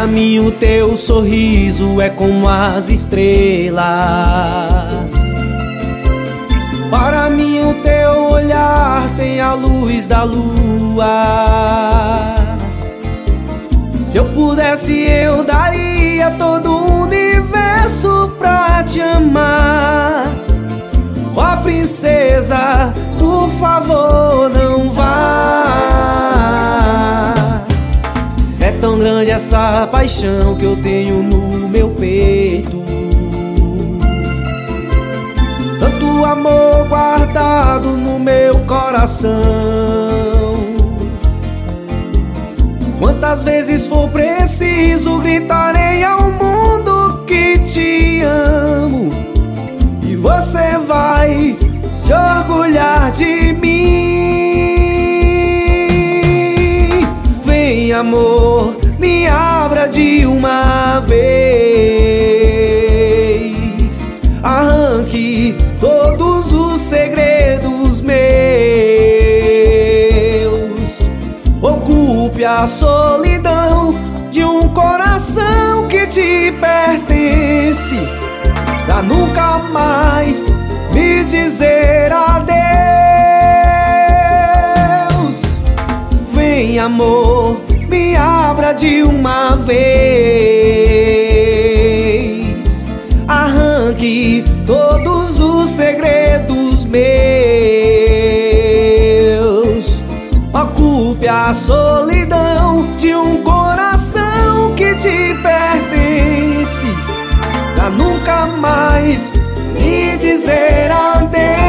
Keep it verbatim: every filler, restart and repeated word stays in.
mim o teu sorriso é como as estrelas. Para mim o teu olhar tem a luz da lua. Se eu pudesse eu daria todo o universo pra te amar. Ó princesa, por favor não vá. É tão grande essa paixão que eu tenho no meu peito, tanto amor guardado no meu coração. Quantas vezes for preciso gritarei ao mundo que te amo, e você vai se orgulhar de mim. Vem amor, me abra de uma vez, arranque todos os segredos meus, ocupe a solidão de um coração que te pertence, pra nunca mais me dizer adeus. Vem amor, me abra de uma vez, arranque todos os segredos meus, ocupe a solidão de um coração que te pertence, pra nunca mais me dizer adeus.